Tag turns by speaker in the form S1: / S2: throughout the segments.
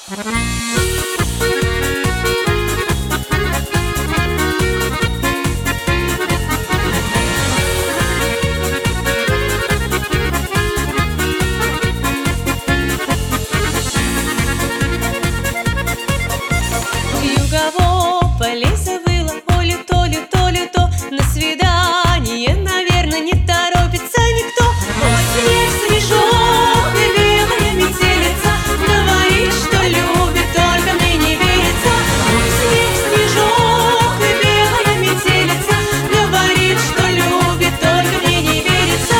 S1: На свидание, наверное, не торопится никто. Ой, снег, снежок и белая метелица говорит, что любит, только мне не верится. Ой, снег, снежок и белая метелица говорит, что любит, только мне не верится.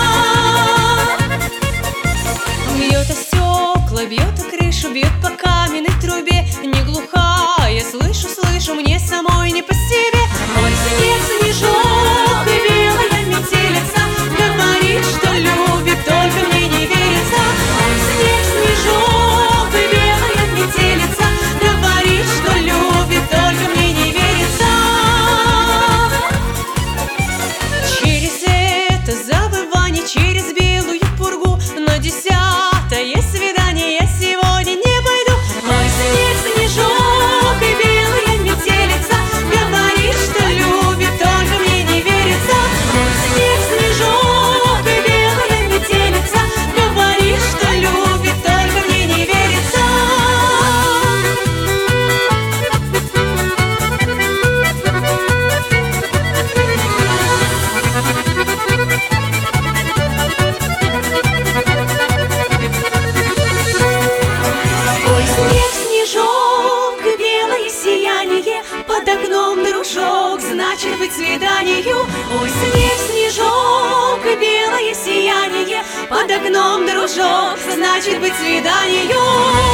S1: Бьет о стекла, бьет о крышу, бьет по каменной трубе. Не глухая, слышу, слышу, мне самой не по себе. Ой, снег, снежок и белая метелица говорит, что любит, только мне не верится. Ой, снег, снежок и белая метелица говорит, что любит, только мне не верится. Через это забывание, через белую пургу на 10-е свидание я сегодня не пойду. Ой, снег, снежок и белая метелица говорит, что любит, только мне не верится. Ой, снег, снежок и белая метелица говорит, что любит, только мне не верится. Ой, снег, снежок и белое сияние под окном, дружок, значит быть свиданию. Ой, снег, снежок и белое сияние под окном, дружок, значит быть свиданию.